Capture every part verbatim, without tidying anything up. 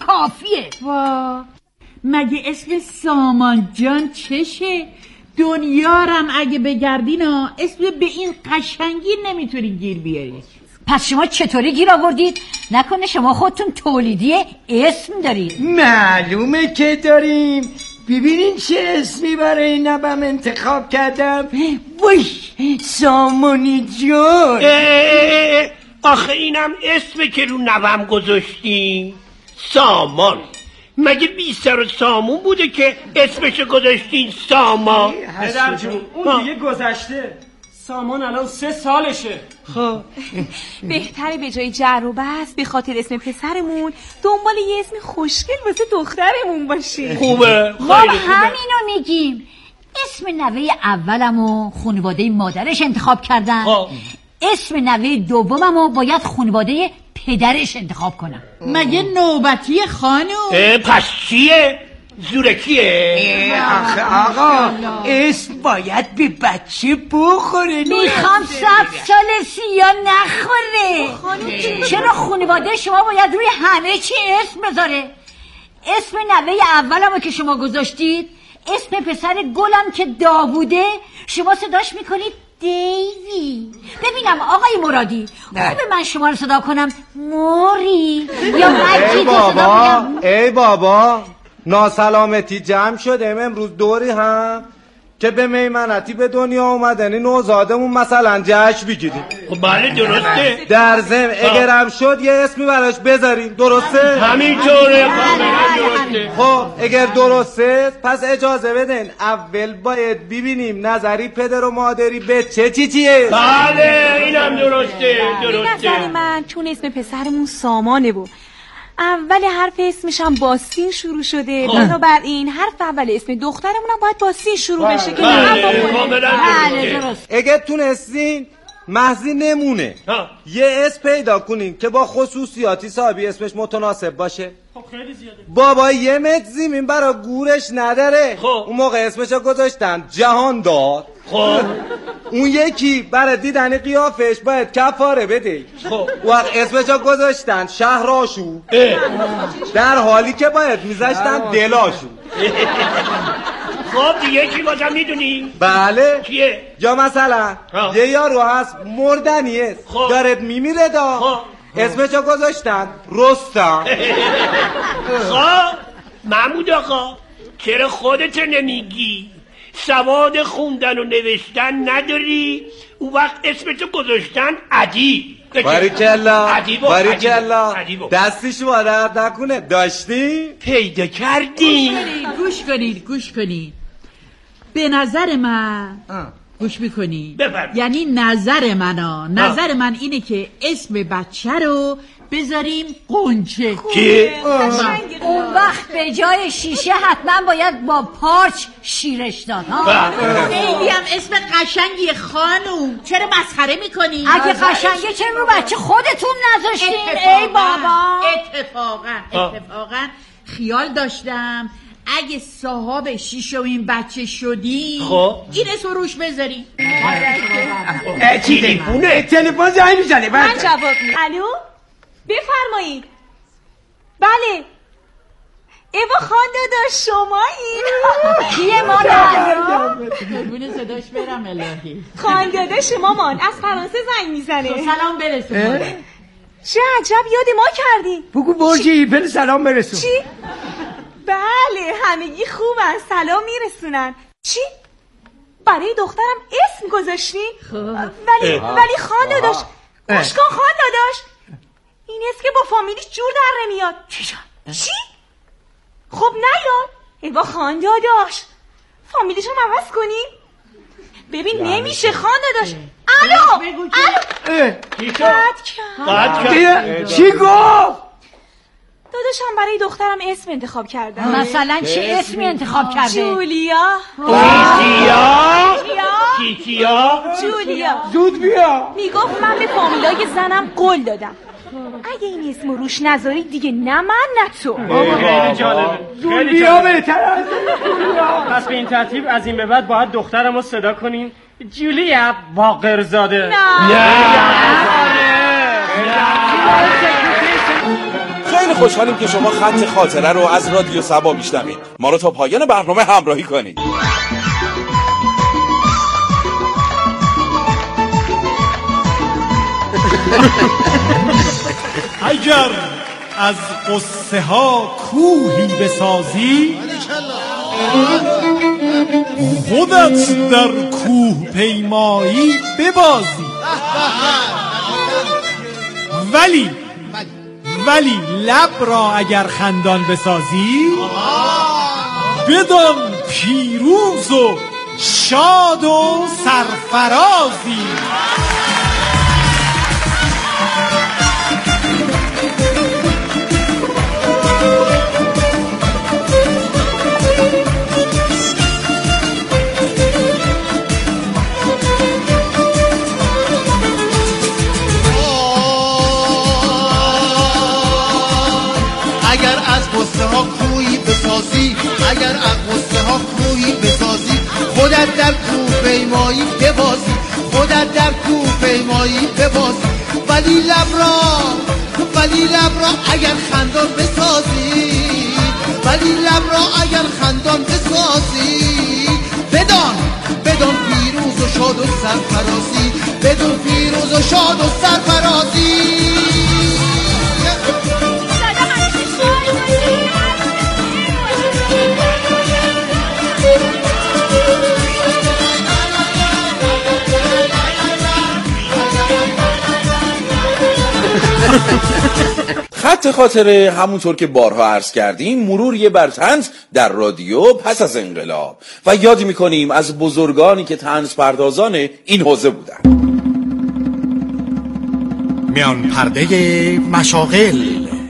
کافیه. وا مگه اسم سامان جان چشه؟ دنیارم اگه بگردینا اسم به این قشنگی نمیتونی گیر بیاری. پس شما چطوری گیر آوردید؟ نکنه شما خودتون تولیدی اسم دارید؟ معلومه که داریم. ببینین چه اسمی برای نبم انتخاب کردم. وای سامانی جان. آخه اینم اسمه که رو نوم گذاشتیم، سامان. مگه بی سر و سامون بوده که اسمشو گذاشتین سامان؟ پدر جون اون دیگه گذشته. سامان الان سه سالشه. خب بهتره به جای جر و بحث به خاطر اسم پسرمون دنبال یه اسم خوشگل واسه دخترمون باشیم. خوبه. ما همینو میگیم. اسم نوه اولمو خانواده مادرش انتخاب کردن. خب. اسم نوه دوممو باید خانواده پدرش انتخاب کنم. مگه نوبتی خانوم؟ پس چیه؟ زورکیه؟ آخه آقا اسم باید به بچه بخوره. میخوام صد سال سیا نخوره. چرا خانواده شما باید روی همه چی اسم بذاره؟ اسم نوه اولمو که شما گذاشتید، اسم پسر گلم که داووده، شما صداش میکنید دیوی. ببینم آقای مرادی، خوبه من شما رو صدا کنم موری یا مجید رو صدا کنم؟ ای بابا ناسلامتی جمع شده امروز دوری هم که به میمنتی به دنیا اومدنی نوزادمون مثلا جشن بگیریم. خب بله درسته. در ضمن اگرم شد یه اسمی براش بذاریم. درسته؟ همینطوره. خب اگر درسته پس اجازه بدین اول باید ببینیم نظری پدر و مادری به چه چی چیه. بله اینم درسته. درسته. نظر من چون اسم پسرمون سامانه و اول حرف اسمش هم با سین شروع شده، بنابراین حرف اول اسم دخترمون هم باید با سین شروع بشه که بله درست. اگه تونستین محضی نمونه ها. یه اسم پیدا کنین که با خصوصیاتی صاحبی اسمش متناسب باشه. خب خیلی زیاده. بابا یه متر زمین برا گورش نداره. خب اون موقع اسمشو گذاشتن جهاندار. خب اون یکی برای دیدن قیافش باید کفاره بده. خب وقت اسمشو گذاشتن شهرآشوب، در حالی که باید میذاشتن دلاشوب. خب دیگه کی بازم میدونی؟ بله کیه؟ یا مثلا آه. یه یارو هست مردنیه خب. دارد میمیره دا خب. اسمشو گذاشتن رستم. خب محمود آقا چرا خودت نمیگی؟ سواد خوندن و نوشتن نداری؟ اون وقت اسمتو گذاشتن ادیب. باریکلا باریکلا دستی شما درد نکنه. داشتی؟ پیدا کردی؟ گوش کنید گوش کنید به نظر من آه. گوش میکنی؟ یعنی نظر من ها. نظر آه. من اینه که اسم بچه رو بذاریم قنچه. کی؟ اون وقت به جای شیشه حتما باید با پارچ شیرش داد. خیلی هم اسم قشنگی خانوم. چرا مسخره میکنی؟ اگه قشنگه چرا رو بچه خودتون نذاشتین؟ ای بابا اتفاقا اتفاقا خیال داشتم اگه صاحب شیشه و این بچه شدی خب این اسم روش بذاری. تلفونه تلفن زنگ میزنه. من جواب میدم. الو بفرمایید. بله ایوا خان داداش شمایید؟ کیه مامان؟ قربون صداش برم الهی. خان داداش مامان از فرانسه زنگ میزنه. سلام برسون. چه عجب یاد ما کردی. بگو برج ایفل سلام برسون. چی؟ بله همگی خوبن سلام میرسونن. چی؟ برای دخترم اسم گذاشتی؟ ولی ولی خان داداش گوشکان خان داداش این اسم که با فامیلیش جور در نمیاد. چی؟ خب نیاد. ایوا خان داداش فامیلیش هم عوض کنیم. ببین نمیشه خان داداش. الو الو قد کرد. چی گفت؟ داداشم برای دخترم اسم انتخاب کردم. مثلا چه اسمی انتخاب کرده؟ جولیا. کیتیا کیتیا جولیا. زود بیا. میگفت من به فامیلای زنم قول دادم اگه این اسم روش نذاری دیگه نه من نه تو. خیلی جالبه. جولیا بهتر از پس به این ترتیب از این به بعد باید دخترمو صدا کنین جولیا باقرزاده. نه خیلی خیلی خوشحالیم که شما خط خاطره رو از رادیو صبا میشنوید. ما رو تا پایان برنامه همراهی کنید. اگر از قصه ها کوهی بسازی، خودت در کوه پیمایی ببازی، ولی ولی لب را اگر خندان بسازی، بدان پیروز و شاد و سرفرازی. اگر از قصه ها کوهی بسازی، خودت در کوه پیمایی ببازی، خودت در کوه پیمایی ببازی، ولی لب را ولی لب را اگر خندان بسازی، ولی لب را اگر خندان بسازی، بدان بدان پیروز و شاد و سرفرازی، بدان پیروز و شاد و سرفرازی. خط خاطره همونطور که بارها عرض کردیم مروریه بر طنز در رادیو پس از انقلاب و یاد میکنیم از بزرگانی که طنز پردازان این حوزه بودن. میان پرده مشاغل.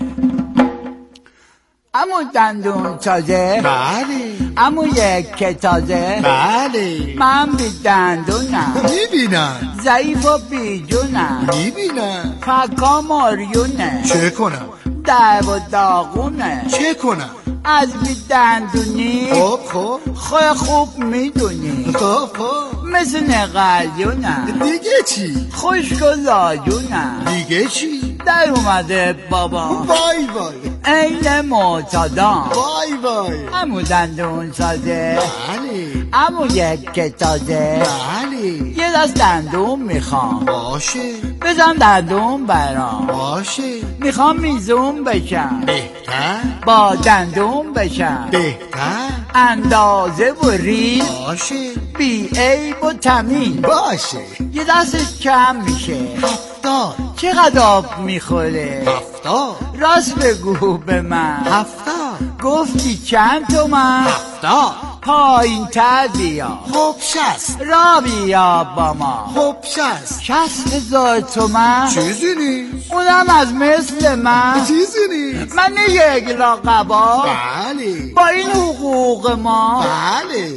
امو دندون تازه؟ بله. امو یک تازه؟ بله. من بی دندونم. میبینم. ضعیف و بیجونم. میبینم. فکا ماریونه. چه کنم؟ درب و داغونه. چه کنم؟ از بی دندونی خب خب خواه خوب میدونی. خب خب مثل نقلیونم. دیگه چی؟ خشک و لاجونم. دیگه چی؟ در اومده بابا وای وای این معتادان. وای وای امو دندون سازه؟ بله. امو یک تازه؟ بله. یه دست دندون میخوام. باشه. بزن دندون برام. باشه. میخوام میزون بشم. بهتر. با دندون بشم. بهتر. اندازه و ریز. باشه. بی عیب و تمیز. باشه. یه دستش کم میشه. هفتاد. چقدر آب میخوره؟ هفتاد. راست بگو به من. هفتاد. گفتی چند تومن؟ هفتاد. پایین تر بیا. خب شست. را بیا با ما. خب شست. شست هزار تومن؟ چیزی نیست. اونم از مثل من؟ چیزی نیست. من یک لاقبا؟ بله. با این حقوق ما؟ بله.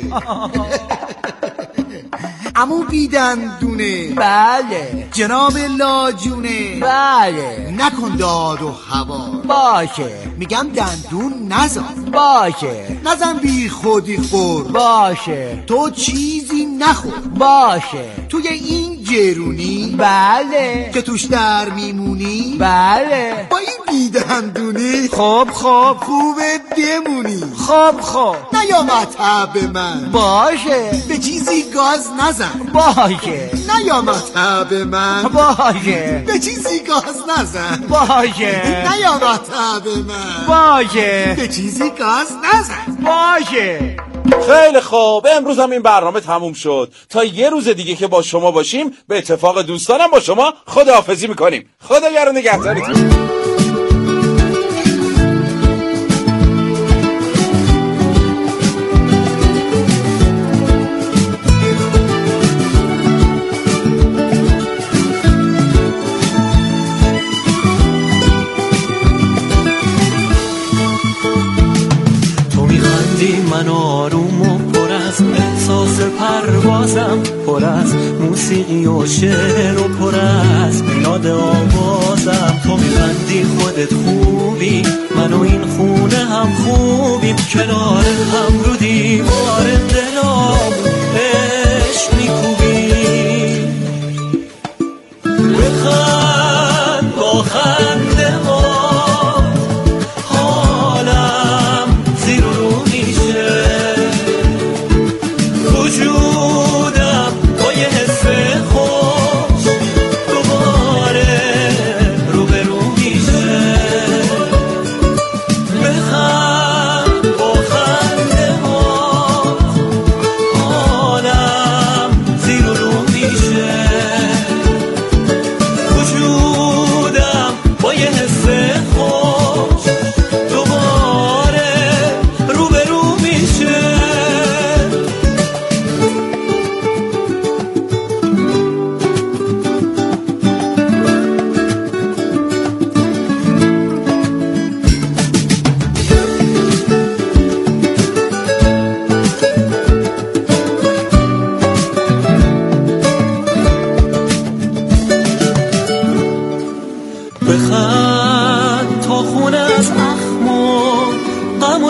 عمو بیدندونه. بله. جناب لاجونه. بله. نکن داد و هوا. باشه. میگم دندون نزن. باشه. نزن بی خودی خور. باشه. تو چیزی نخور. باشه. توی این گرونی بله که توش در میمونی بله با این بیدندونی خب خب خوبه بمونی خب خب نیا مطب من باشه به چیزی گاز نزن باشه نیا مطب من باشه به چیزی گاز نزن باشه نیا مطب من باشه به چیزی گاز نزن باشه. خیلی خوب امروز هم این برنامه تموم شد. تا یه روز دیگه که با شما باشیم به اتفاق دوستانم با شما خداحافظی میکنیم. خدا یار و نگهدارتون. من آروم و پر از احساس پروازم پر از موسیقی و شعر و پر از یاد آوازم تو میخندی خودت خوبی من و این خونه هم خوبیم کنار هم رو دیوار دلام عشق میکوبیم بخند با خنده ما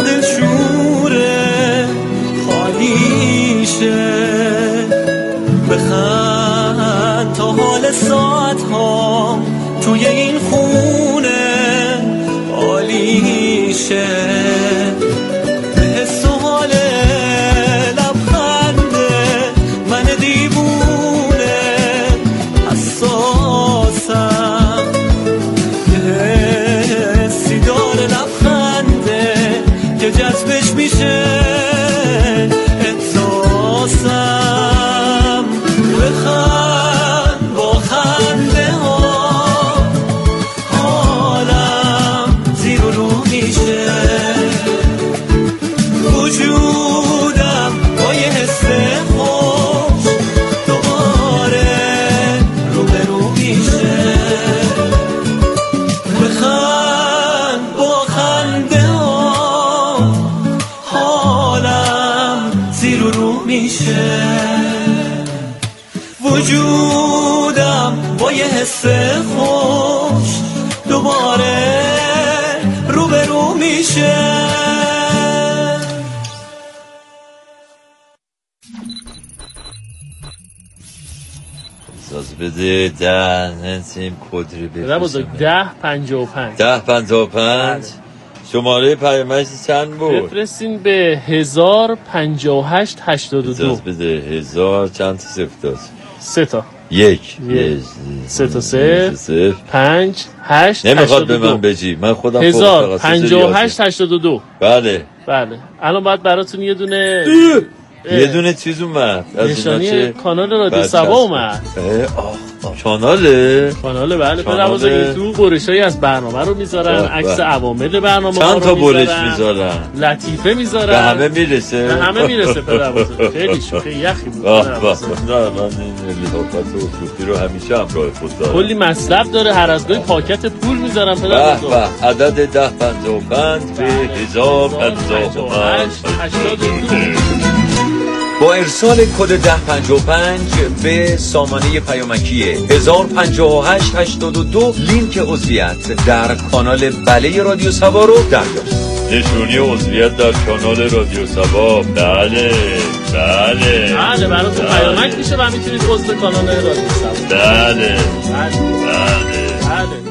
دلشوره خالیشه بخند تا حال ساعت ها توی این خونه عالیشه به حس و حال لبخنده من دیوونه حساسم به حسی داره لبخنده که جذبش میشه احساسم بخند با خنده ها حالم زیر و رو میشه وجودم با یه حس خوش دوباره رو به رو میشه بخند با خنده ها حالم زیر و رو میشه وجودم با یه حس خوش دوباره رو به رو میشه اجازه بده ده نسیم کدری بفرستم بزرگ ده پنجاه و پنج ده پنجاه و پنج شماره پیامک چند بود؟ بفرستین به هزار پنجاه و هشت هشتاد و دو اجازه بده هزار چند تا صفر داشت؟ سه تا یک سه تا صفر پنج هشت نمیخواد به من بجی من خودم هزار پنجاه و هشت هشتاد و دو بله بله الان باید براتون یه دونه یه دونه چیز اومد نشانی کانال رادیو سبا اومد کاناله کاناله بله پدر تو برشایی از برنامه رو میذارن عکس عوامل برنامه چند تا برش میذارن لطیفه میذارن به همه میرسه به همه میرسه پدر بزرگ خیلی شوخی یخی بود نه من این لطافت و شوخی رو همیشه همراه خود دارم کلی مطلب داره هر از گاهی پاکت پول میذارن پدر بزرگ عدد ده پنجاه و پنج به هزار پنجاه و هشت هشتاد و دو با ارسال کد ده پنجاه و پنج به سامانه پیامکی هزار پنجاه و هشت هشتاد و دو لینک عضویت در کانال بله رادیو سبا رو دریافت. نشونی عضویت در کانال رادیو سبا. بله بله بله براتون پیامک میشه و میتونید عضو کانال رادیو سبا. بله بله بله بله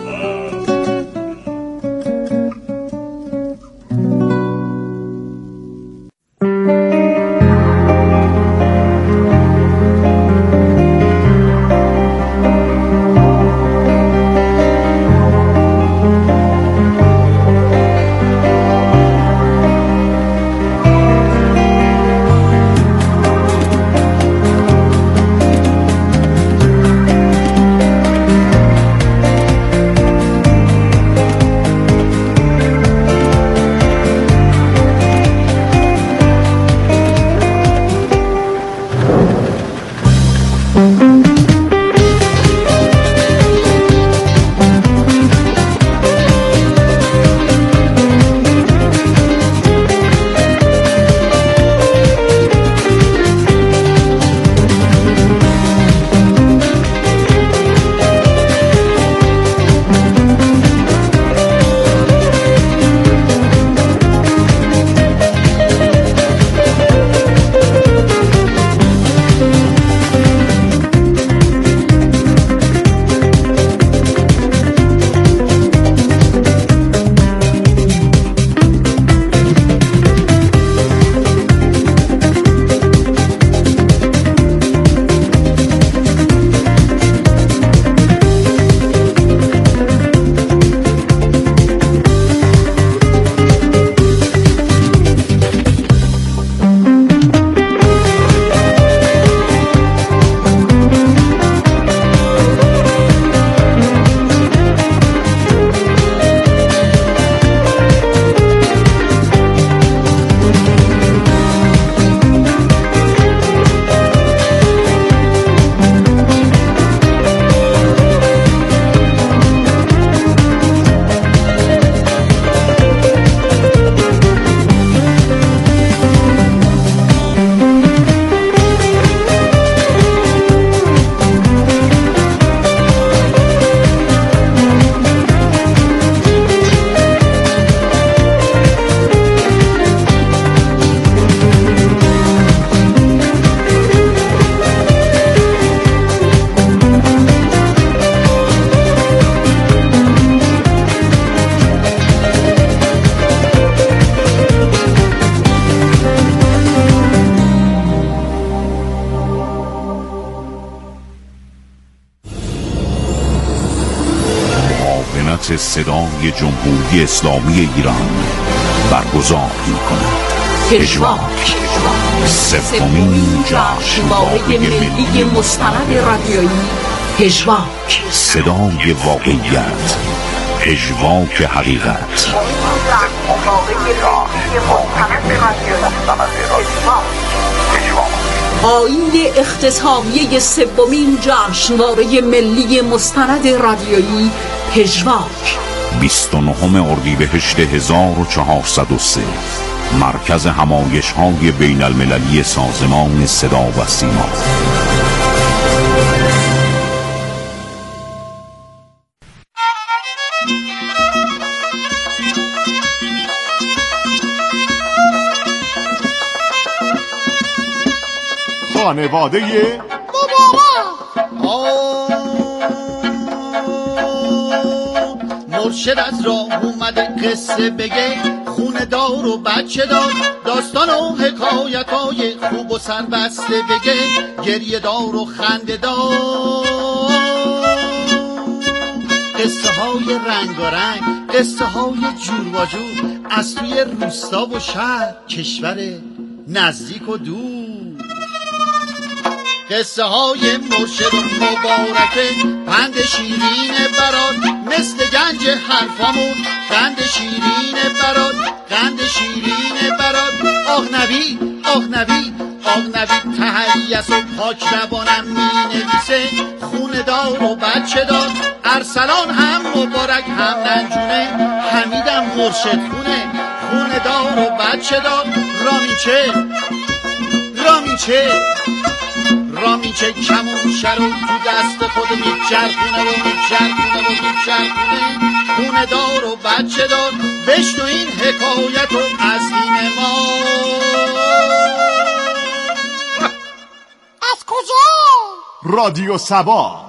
صدای جمهوری اسلامی ایران برگزار می‌کند. پژواک سومین جشنواره ملی مستند رادیویی پژواک، صدای واقعیت، پژواک حقیقت. آیین اختتامیه سومین جشنواره ملی مستند رادیویی پژواک، بیست و نهم اردیبهشت هزار و چهارصد و سه، مرکز همایش‌های بین المللی سازمان صدا و سیما. خانواده مرشد از راه اومده قصه بگه، خونه دار و بچه دار، داستان و حکایت های خوب و سربسته بگه، گریه دار و خنده دار، قصه های رنگ و رنگ، قصه های جور و جور، از توی روستا و شهر، کشور نزدیک و دور. قصه های مرشد و مبارکه، پند شیرین برات، مثل گنج حرفامون، قند شیرین برات، قند شیرین برات. آق نبی آق نبی آق نبی تهیس و پاک روانم می نویسه، خونه دار و بچه دار، ارسلان هم مبارک هم ننجونه، حمیدم مرشد خونه، خونه دار و بچه دار. رامیچه رامیچه رامیچه کمون شر و تو دست خود میچرخونه و میچرخونه و میچرخونه، خونه دار و بچه دار، بشنو این حکایت و از دین ما. از کجا؟ رادیو سبا.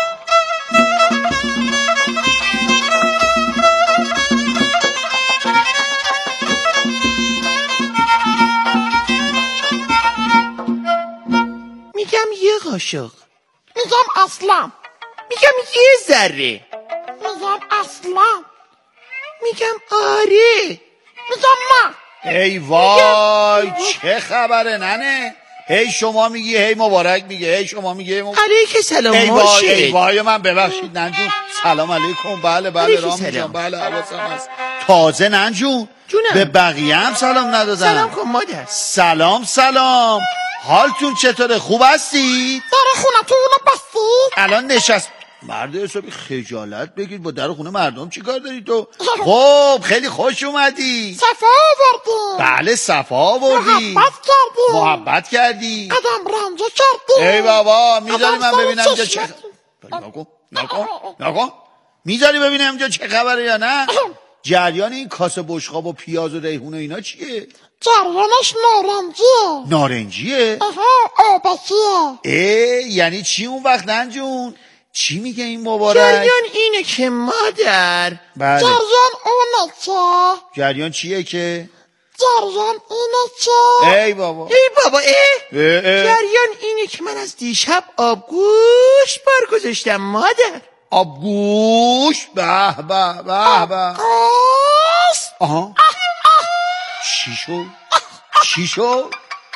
میگم یه قاشق، میگم اصلا، میگم یه ذره، میگم اصلا، میگم آره، میگم نه. ای وای چه خبره ننه؟ هی شما میگی هی مبارک میگه، هی شما میگی هی مبارک. علیک سلام. ای وای ای وای من ببخشید ننجون. سلام علیکم. بله بله رامی جان بله حواسم هست. تازه ننجون جونم. به بقیه هم سلام ندادم. سلام کن مادر. سلام سلام. حالتون چطوره؟ خوب هستید؟ در خونتون بستید؟ الان نشست. مرد حسابی خجالت بگید، با در خونه مردم چی کار داری تو؟ خب خیلی خوش اومدی. صفا آوردی. بله صفا آوردی. محبت کردی. محبت کردی. قدم رنجه کردی. ای بابا میذاری من ببینم اینجا چه نکن نکن نکن میذاری ببینم اینجا چه خبره یا نه؟ جریان این کاسه بشقاب و پیاز و ریحون و اینا چیه؟ جریانش نارنجیه. نارنجیه؟ آها آبکیه. ای یعنی چی اون وقت ننجون؟ چی میگه این مبارک؟ جریان اینه که مادر. بله. جریان اونه که. جریان چیه که؟ جریان اینه که. ای بابا ای بابا اه, اه, اه. جریان اینه که من از دیشب آبگوش بار گذاشتم مادر. آبگوش؟ به به به به. آها چی شد؟ چی شد؟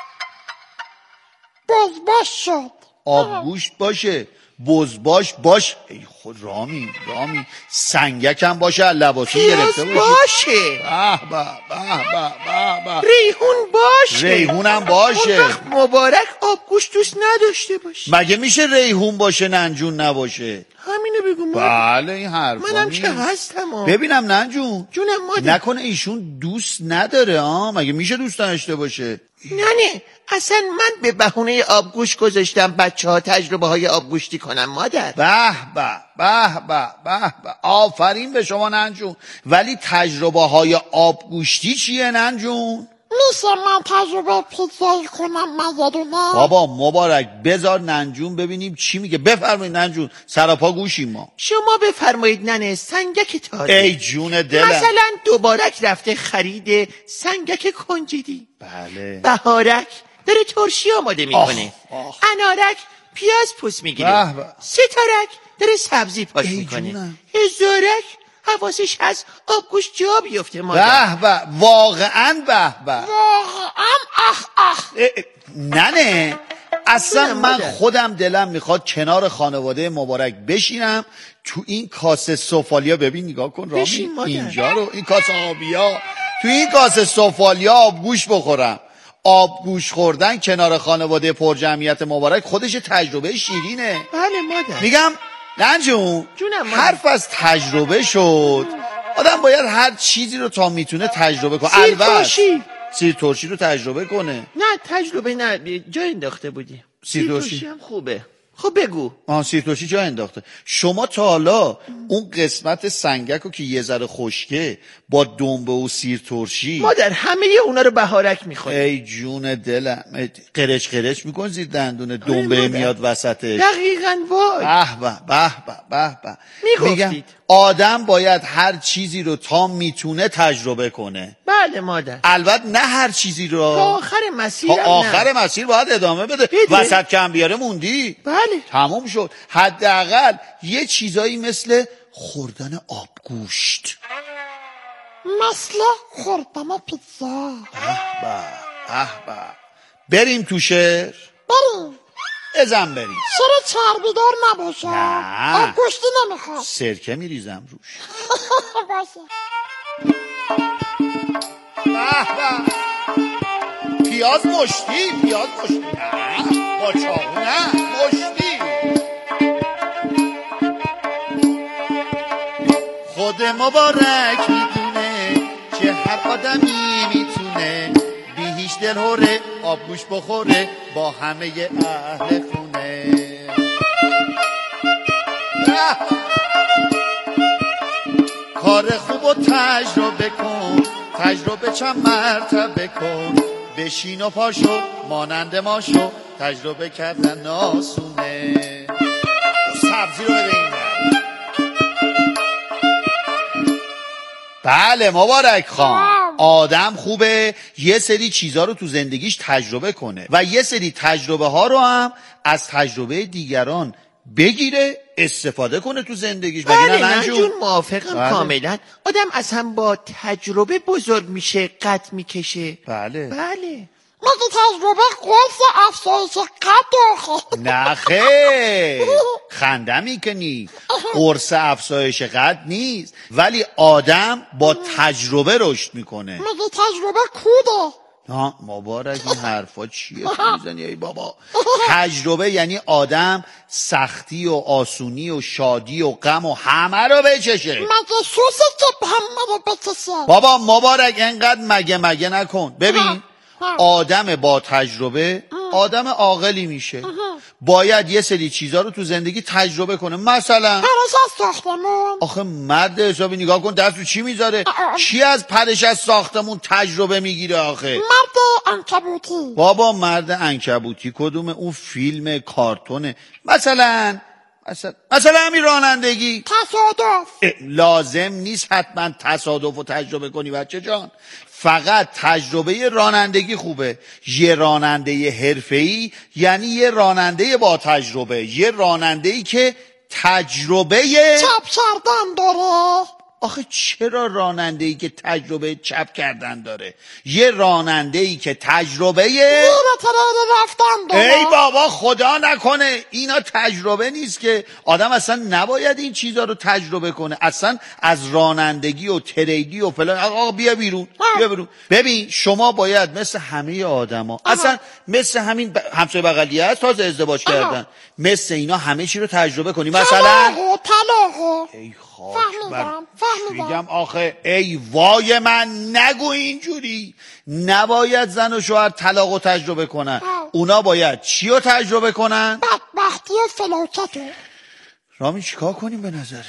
بزباش شد. آبگوش باشه بزباش باش. ای خود رامی رامی سنگکم باشه لباسی گرفته باشه. باشه به به به به به به. ریحون باشه. ریحونم باشه. اون وقت مبارک آبگوش دوست نداشته باشه. مگه میشه ریحون باشه ننجون نباشه؟ همینو بگو مادر. بله این حرفا منم که هستم. ببینم ننجون جونم مادر. نکنه ایشون دوست نداره ها؟ مگه میشه دوست داشته باشه؟ نه نه اصلا من به بهونه آبگوش گذاشتم بچه ها تجربه های آبگوشتی کنم مادر. به به به به به به. آفرین به شما ننجون. ولی تجربه های آبگوشتی چیه ننجون؟ میشه من تجربه پیتزایی کنم من یه دونه؟ بابا مبارک بذار ننجون ببینیم چی میگه. بفرمایید ننجون سراپا گوشیم ما. شما بفرمایید ننه سنگک تازه. ای جون دلم. مثلا دوبارک رفته خرید سنگک کنجدی. بله. بهارک داره ترشی آماده میکنه. انارک پیاز پوست میگیره. ستارک داره سبزی پاش میکنه. هزارک حواسش هست آبگوش جا بیفته مادر. به به، واقعا به به، واقعا اخ اخ. نه نه اصلا من خودم دلم میخواد کنار خانواده مبارک بشینم تو این کاسه سفالیا. ببین نگاه کن رامی اینجا رو، این کاسه آبیا، تو این کاسه سفالیا آبگوش بخورم. آبگوش خوردن کنار خانواده پر جمعیت مبارک خودش تجربه شیرینه. بله مادر. میگم ننجون حرف از تجربه شد، آدم باید هر چیزی رو تا میتونه تجربه کنه. سیر ترشی سیر ترشی رو تجربه کنه. نه تجربه نه، جا انداخته بودی. سیر ترشی هم خوبه. خب بگو. آه سیر ترشی جا انداخته. شما تا حالا اون قسمت سنگک رو که یه ذره خشکه با دنبه و سیر ترشی، مادر همه اونا رو بهارک میخوره. ای جون دلم، قرچ قرچ میکن زیر دندونه، دنبه میاد وسطش. دقیقاً وای. به به به به به به. میگم آدم باید هر چیزی رو تا میتونه تجربه کنه. بله مادر. البته نه هر چیزی رو تا آخر مسیر. تا آخر مسیر باید ادامه بده. بده. وسط کم بیاره موندی. بله تموم شد. حداقل یه چیزایی مثل خوردن آبگوشت، مثل خوردن پیتزا. به به به. بریم تو شهر. بریم. ازم بریم. شهر چربیدار نباشه. نه آبگوشتی نمیخواد. سرکه میریزم روش. باشه. به به. پیاز مشتی، پیاز مشتی. نه با چاقو نه، مشتی. خود مبارک میدونه که هر آدمی میتونه بی هیچ دل هوره آبگوش بخوره با همه اهل خونه. کار خوب و تجربه کن، تجربه چند مرتبه کن، بشین و پاشو مانند ما شو، تجربه کردن ناسونه. سبزی رو ببین. بله مبارک خان، آدم خوبه یه سری چیزا رو تو زندگیش تجربه کنه و یه سری تجربه ها رو هم از تجربه دیگران بگیره استفاده کنه تو زندگیش. بله ننجون موافقم. بله. کاملا. آدم از هم با تجربه بزرگ میشه، قد میکشه. بله بله. مگه تجربه قرص افزایش قد آخه؟ نه خیر، خنده میکنی. قرص افزایش قد نیست، ولی آدم با تجربه رشد میکنه. مگه تجربه کوده؟ ها مبارک این حرفا چیه تو میزنی ای بابا؟ تجربه یعنی آدم سختی و آسونی و شادی و غم و همه رو بچشه. مگه سوسه که همه رو بچشه؟ بابا مبارک انقدر مگه مگه نکن. ببین آدم با تجربه آدم عاقلی میشه. باید یه سری چیزا رو تو زندگی تجربه کنه. مثلا پرش از ساختمون. آخه مرد حسابی نگاه کن دست رو چی میذاره؟ چی از پرش از ساختمون تجربه میگیره آخه؟ مرد عنکبوتی. بابا مرد عنکبوتی کدومه؟ اون فیلم کارتونه. مثلا مثلا مثلا همین رانندگی. تصادف. لازم نیست حتما تصادف رو تجربه کنی بچه جان. فقط تجربه رانندگی خوبه. یه راننده حرفه‌ای یعنی یه راننده با تجربه، یه راننده‌ای که تجربه چپ کردن داره. آخه چرا راننده‌ای که تجربه چپ کردن داره؟ یه راننده‌ای که تجربه میره ترین رفتن داره. ای بابا خدا نکنه اینا تجربه نیست که. آدم اصلا نباید این چیزا رو تجربه کنه. اصلا از رانندگی و تریدی و فلان آقا بیا بیرون بیا بیرون. ببین شما باید مثل همه آدما، اصلا مثل همین ب... همسایه بغلی هست تازه ازدواج آه. کردن، مثل اینا همه چی رو تجربه کنی. مثلا طلاقه طلاقه. ای فهمیدم میگم آخه ای وای من نگو اینجوری. نباید زن و شوهر طلاق رو تجربه کنن. اونا باید چی رو تجربه کنن؟ بدبختی و فلاکت. رامی چیکار کنیم به نظرت؟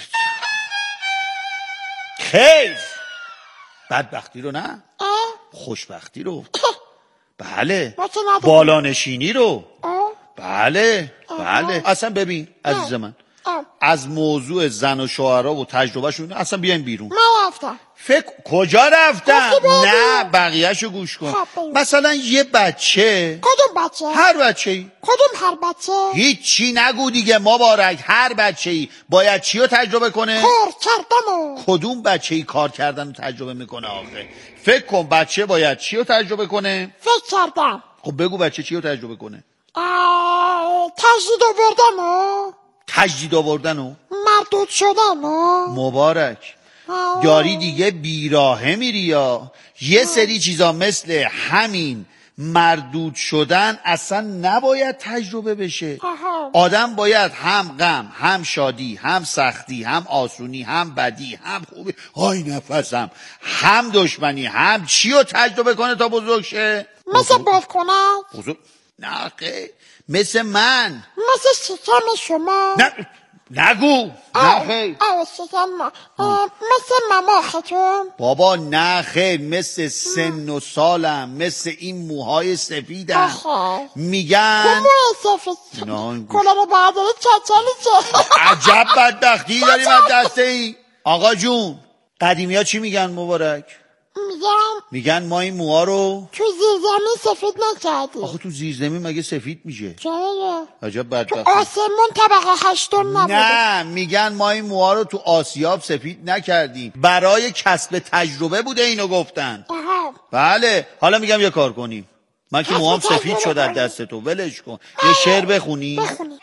خیر بدبختی رو نه، خوشبختی رو. بله بالانشینی رو. بله بله. اصلا ببین عزیز من، از موضوع زن و شوهرها و تجربهشون اصلا بیاین بیرون. من رفتم. فکر کجا رفتم؟ نه بقیهشو گوش کن. مثلا یه بچه. کدوم بچه؟ هر بچه‌ای. کدوم هر بچه؟ هیچی نگو دیگه مبارک. هر بچه‌ای باید چی رو تجربه کنه؟ کار کردنو. کدوم بچه‌ای کار کردن رو تجربه میکنه آخه؟ فکر کن بچه باید چی رو تجربه کنه؟ فکر کردم. خب بگو بچه چی رو تجربه کنه؟ تجدید آوردنو. تجدید آوردنو؟ مردود شدنو. مبارک. داری دیگه بیراهه میری یا یه سری چیزا مثل همین مردود شدن اصلا نباید تجربه بشه. آدم باید هم غم هم شادی هم سختی هم آسونی هم بدی هم خوبی های نفسم هم دشمنی هم چی رو تجربه کنه تا بزرگ شه؟ مثل بادکنک. بزرگ نه خیلی مثل من. مثل شکم شما. نه نگو نه خیر. مثل مماختون. بابا نه خیر مثل سن و سالم مثل این موهای سفیدم. میگن موهای سفید کلر برداری چچلی چه عجب بدبختی داریم از دسته ای. آقا جون قدیمی ها چی میگن مبارک؟ میگن میگن ما این موها رو تو زیرزمین سفید نکردیم. آخه تو زیرزمین مگه سفید میشه؟ چرا؟ عجب بدبختی. تو آسمون طبقه هشتم نبوده. نه میگن ما این موها رو تو آسیاب سفید نکردیم برای کسب تجربه بوده اینو گفتن. آها. بله حالا میگم یه کار کنیم. من که موهام سفید شد از دست تو ولش کن. یه شعر بخونی؟ بخونی.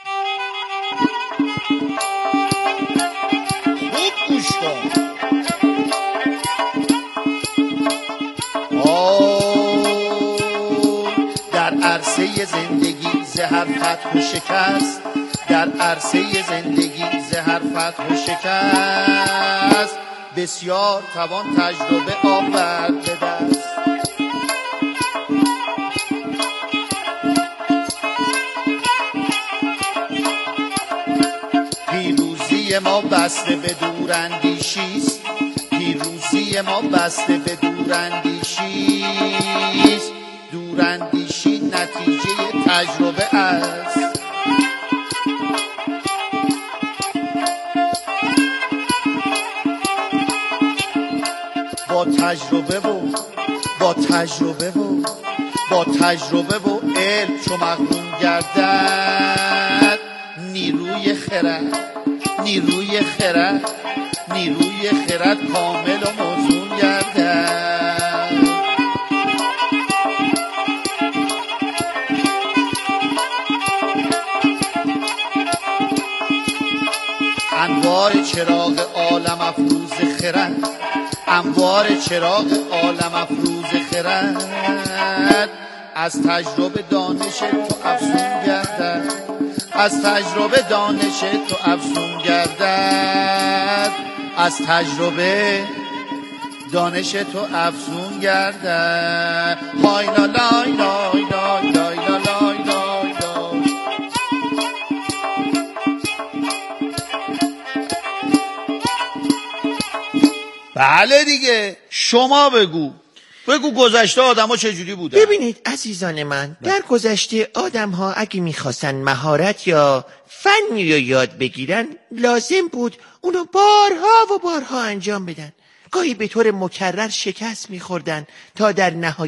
خوب گوش کن. در عرصه زندگی زهر فتح و شکست در عرصه زندگی زهر فتح و شکست بسیار توان تجربه آورد به دست. پیروزی ما بسته به دوراندیشیست پیروزی ما بسته به دوراندیشیست دوراندیشی نتیجه تجربه است. با تجربه و با تجربه و با تجربه و علم چو مغروم گردد نیروی خرد نیروی خرد نیروی خرد کامل و موزون گردد. انوار چراغ عالم افروز خرد انوار چراغ عالم افروز خرد از تجربه دانش تو افزون گردد از تجربه دانش تو افزون گردد از تجربه دانش تو افزون گردد. های لا لای لای لای لای لای لای لای. بله دیگه شما بگو بگو گذشته آدم ها چجوری بودن؟ ببینید عزیزان من در گذشته آدم ها اگه میخواستن مهارت یا فنی رو یاد بگیرن لازم بود اونو بارها و بارها انجام بدن. گاهی به طور مکرر شکست میخوردن تا در نهایت